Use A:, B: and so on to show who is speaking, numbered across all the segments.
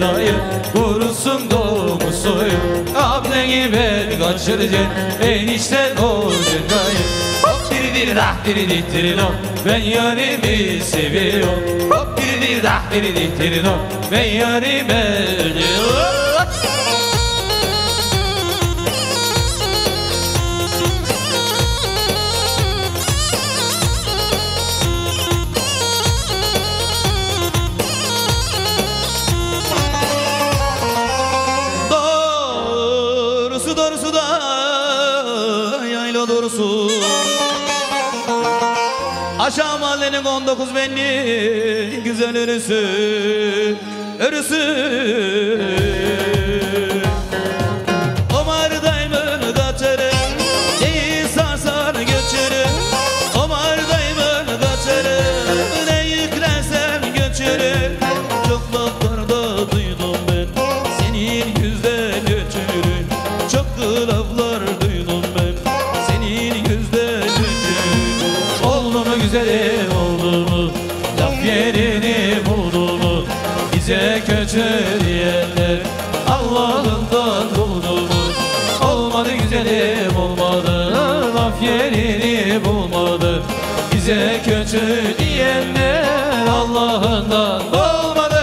A: dayı, kurusun doğumu soyu. Ableni ben kaçıracağım, enişten olacak dayı. Hop diri dah diri diri dom, ben yarimi seviyorum. Hop diri dah diri diri dom, ben yarimi ölüyorum.
B: Doğrusu da yayla doğrusu. Aşağı mahallenin 19 benli güzel örüsü, örüsü. Omardayımın kaçarım, neyi sarsar göçürüm. Omardayımın kaçarım, ne yüklersem göçürüm. Çok laflarda duydum ben senin güzel göçürün. Çok laflar duydum ben senin güzel göçürün.
A: Oldu mu güzelim oldu mu, laf yerini buldu mu, bize kötü diyenler Allah'ından buldu mu. Olmadı güzelim olmadı, laf yerini bulmadı, bize kötü diyenler Allah'ından olmadı.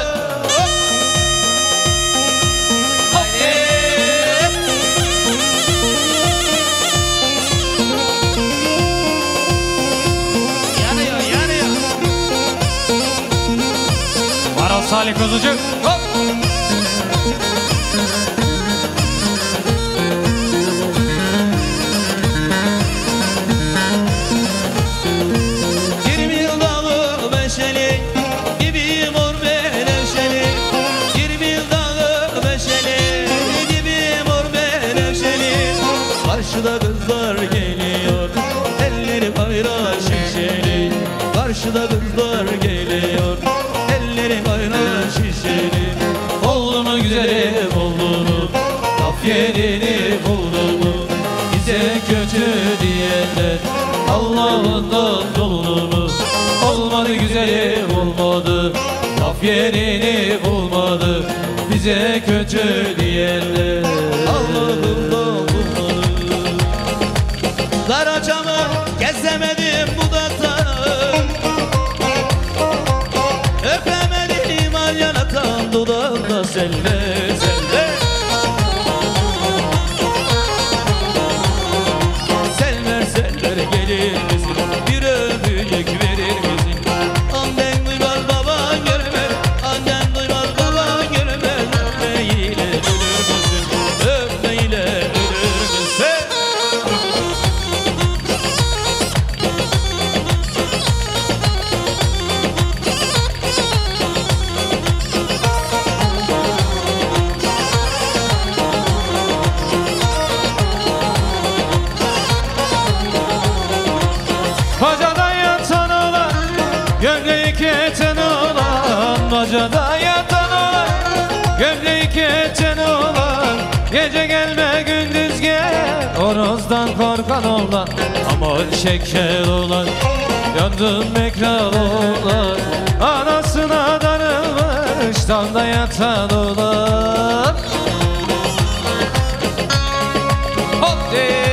A: Varal Salih Kuzucu, hop!
B: Karşıda kızlar geliyor, elleri bayrağı şişeli. Karşıda kızlar geliyor, elleri bayrağı şişeli.
A: Oldu mu güzelim oldu mu, laf yerini buldu mu, bize kötü diyenler Allah'ından buldu mu. Olmadı güzelim olmadı, laf yerini bulmadı, bize kötü diyenler
B: Allah'ından bulmadı. Karaçamı gezemedim budaktan, öpemedim al yanaktan dudağında selle selle. Seller seller gelir misin, bir öpücük verir misin? Annen duymaz baban görmez, annen duymaz baban görmez. Öpmeyle ölür müsün, öpmeyle ölür müsün?
A: Bacada yatan olan, gömleği keten olan, bacada yatan olan, gömleği keten olan, gece gelme gündüz gel, horozdan korkan olan, aman şeker olan, yandım mekral olan, anasına darılmış, damda yatan olan. Hop de.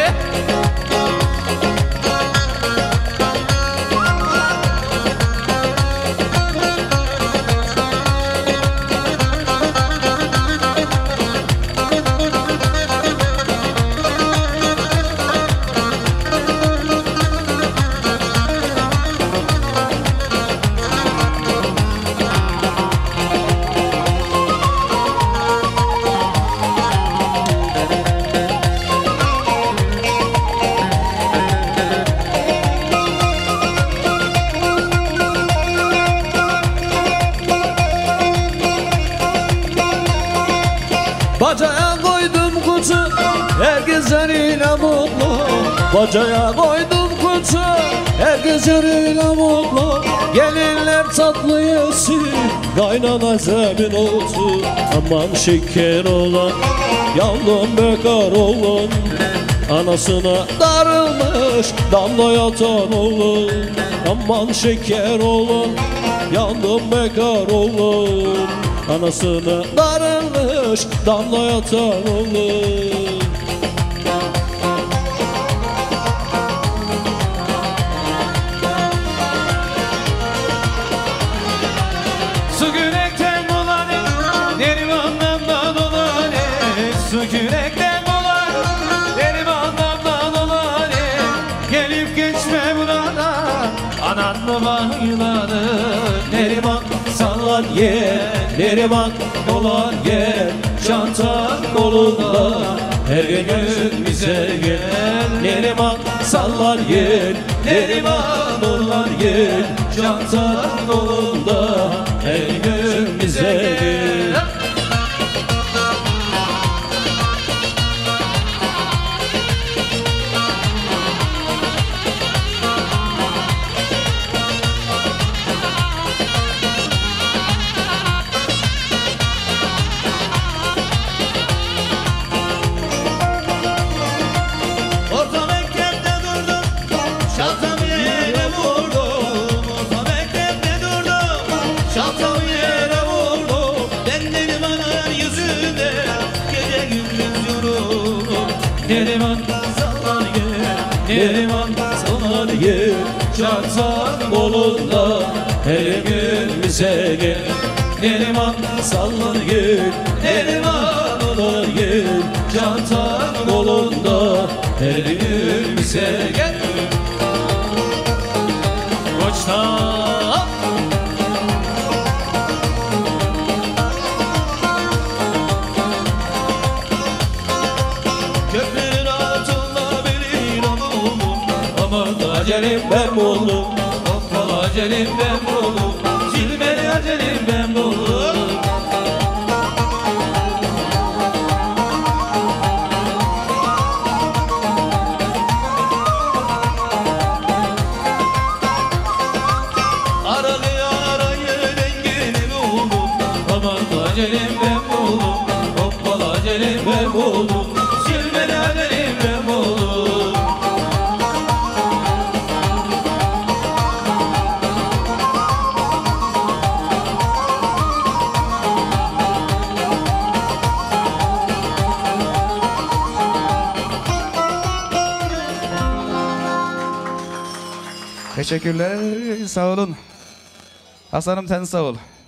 B: Bacaya koydum kutu, herkes canıyla mutlu. Bacaya koydum kutu, herkes canıyla mutlu. Gelinler tatlı yesin, kaynana zemin olsun. Aman şeker olan, yandım bekar olan, anasına darılmış, damla yatan olan. Aman şeker olan, yandım bekar olan, Anasına darılmış damlaya tanılır.
A: Su kürekten bulanır, Neriman'dan dolanır. Su kürekten bulanır, Neriman'dan dolanır. Gelip geçme burada, ananla bağlanır. Neriman sallan yer, Neriman dolan yer. Çantan kolunda, her gün bize gel. Neriman sallan yer, Neriman dolan yer. Çantan kolunda, her gün bize gel.
B: Orta mektepte durdum, şaltamı yere vurdum. Orta mektepte durdum, şaltamı yere vurdum. Ben Neriman'ın yüzüne gece gündüz yoruldum.
A: Neriman
B: Sallan gel,
A: Neriman
B: sallan gel.
A: çantan kolunda, her gün bize gel. Neriman
B: Sallan gel,
A: Neriman
B: sallan gel.
A: çantan kolunda, her gün bize gel. Koçtan
B: Köprünün altında bir oğlum.
A: aman acelim ben buldum. Hoppala acelim ben buldum. Silmeli acelim ben buldum.
B: Arayı arayı dengini buldum.
A: Aman acelim ben buldum. Hoppala acelim ben buldum. Silmeli acelim ben buldum.
C: Teşekkürler, sağ olun. Hasan'ım sen sağ ol.